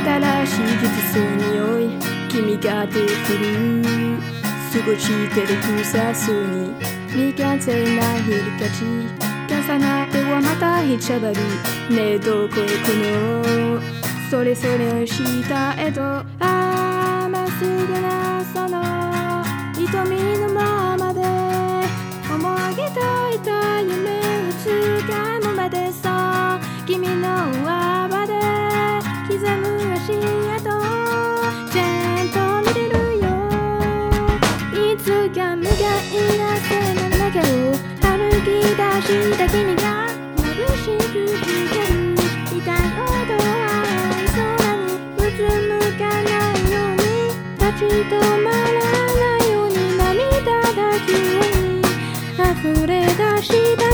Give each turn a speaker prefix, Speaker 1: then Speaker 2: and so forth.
Speaker 1: 新しい季節の匂い君が出てくる過ごしてる草巣に未完成な日々たち重なってはまたひちゃばりねえどこへ行くのそれぞれの下へとまっすぐなその瞳のままで思い描いた夢をつかむまでさ君の泡で刻む足跡ちゃんと見れるよいつか無害な背の中を歩き出した君が眩しく光る痛い音は空にうつむかないように立ち止まらないように涙が急に溢れ出した